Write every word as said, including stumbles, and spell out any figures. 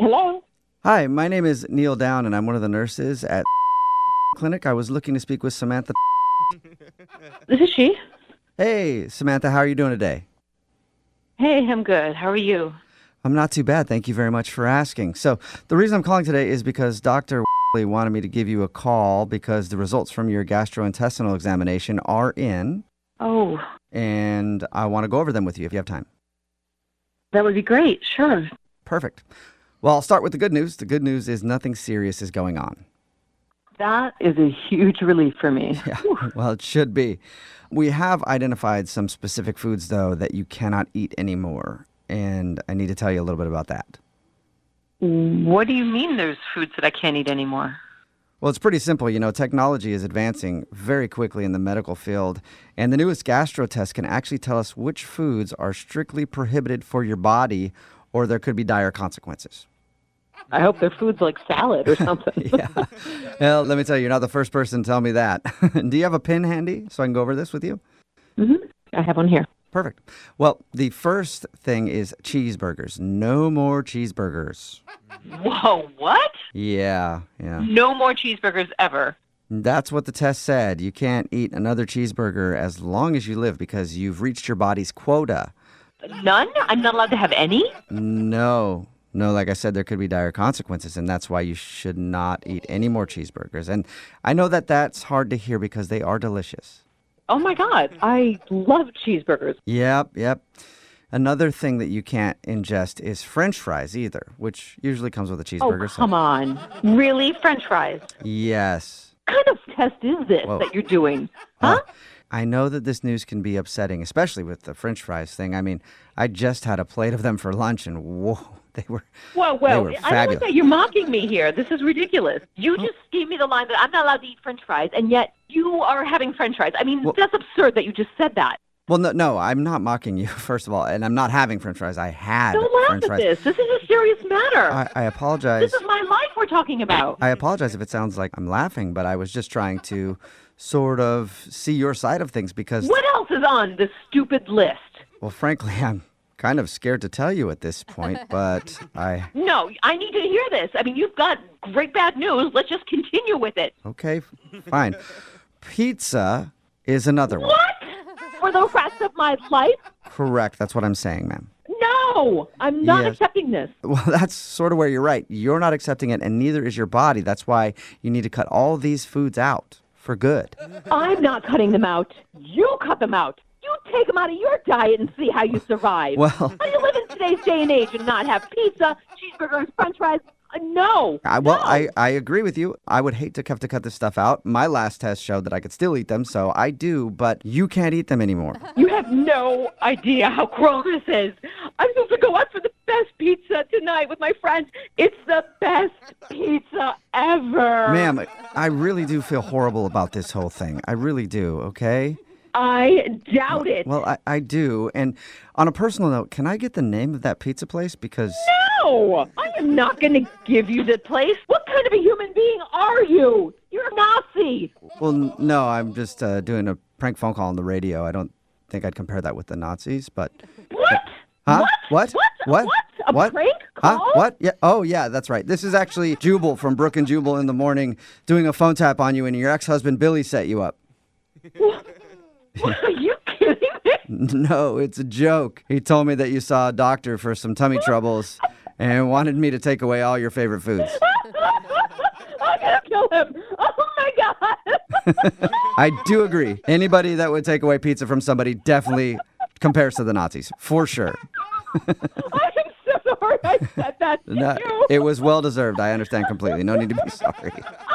Hello? Hi, my name is Neil Down, and I'm one of the nurses at clinic. I was looking to speak with Samantha. This is she. Hey, Samantha, how are you doing today? Hey, I'm good. How are you? I'm not too bad. Thank you very much for asking. So the reason I'm calling today is because Doctor wanted me to give you a call because the results from your gastrointestinal examination are in, Oh, and I want to go over them with you if you have time. that would be great. Sure. Perfect. Well, I'll start with the good news. The good news is nothing serious is going on. That is a huge relief for me. Yeah, well, it should be. We have identified some specific foods, though, that you cannot eat anymore, and I need to tell you a little bit about that. What do you mean there's foods that I can't eat anymore? Well, it's pretty simple. You know, technology is advancing very quickly in the medical field, and the newest gastro test can actually tell us which foods are strictly prohibited for your body, or there could be dire consequences. I hope they're foods like salad or something. Yeah. Well, let me tell you, you're not the first person to tell me that. Do you have a pen handy so I can go over this with you? Mm-hmm. I have one here. Perfect. Well, the first thing is cheeseburgers. No more cheeseburgers. Whoa, what? Yeah, yeah. No more cheeseburgers ever. That's what the test said. You can't eat another cheeseburger as long as you live because you've reached your body's quota. None? I'm not allowed to have any? No. No, like I said, there could be dire consequences, and that's why you should not eat any more cheeseburgers. And I know that that's hard to hear because they are delicious. Oh, my God. I love cheeseburgers. Yep, yep. Another thing that you can't ingest is French fries either, which usually comes with a cheeseburger. Oh, come on. Really? French fries? Yes. What kind of test is this Whoa. that you're doing? Huh? Uh, I know that this news can be upsetting, especially with the French fries thing. I mean, I just had a plate of them for lunch, and whoa, they were Whoa, they whoa. were I don't fabulous. like that. You're mocking me here. This is ridiculous. You just gave me the line that I'm not allowed to eat French fries, and yet you are having French fries. I mean, Well- that's absurd that you just said that. Well, no, no, I'm not mocking you, first of all, and I'm not having French fries. I had Don't laugh French at fries. this. This is a serious matter. I, I apologize. This is my life we're talking about. I apologize if it sounds like I'm laughing, but I was just trying to sort of see your side of things because, What else is on this stupid list? well, frankly, I'm kind of scared to tell you at this point, but I, No, I need to hear this. I mean, you've got great bad news. Let's just continue with it. okay, f- fine. Pizza is another one. What? For the rest of my life? Correct. That's what I'm saying, ma'am. No, I'm not Yes. accepting this. Well, that's sort of where you're right. You're not accepting it, and neither is your body. That's why you need to cut all these foods out for good. I'm not cutting them out. You cut them out. You take them out of your diet and see how you survive. Well, How do you live in today's day and age and not have pizza, cheeseburgers, french fries? Uh, no. I, well, no. I, I agree with you. I would hate to have to cut this stuff out. My last test showed that I could still eat them, so I do, but you can't eat them anymore. You have no idea how gross this is. I'm supposed to go out for the best pizza tonight with my friends. It's the best pizza ever. Ma'am, I really do feel horrible about this whole thing. I really do, okay? I doubt it. Well, I, I do. And on a personal note, can I get the name of that pizza place? Because, No, I am not going to give you the place. What kind of a human being are you? You're a Nazi. well, n- no, I'm just uh, doing a prank phone call on the radio. I don't think I'd compare that with the Nazis, but... What? Huh? What? What? What? What? A What? prank Huh? call? What? Yeah. Oh, yeah, that's right. This is actually Jubal from Brook and Jubal in the morning doing a phone tap on you, and your ex-husband Billy set you up. What, are you kidding me? No, it's a joke. He told me that you saw a doctor for some tummy troubles and wanted me to take away all your favorite foods. I'm going to kill him. Oh, my God. I do agree. Anybody that would take away pizza from somebody definitely compares to the Nazis, for sure. I am so sorry I said that to No, you. it was well deserved. I understand completely. No need to be sorry.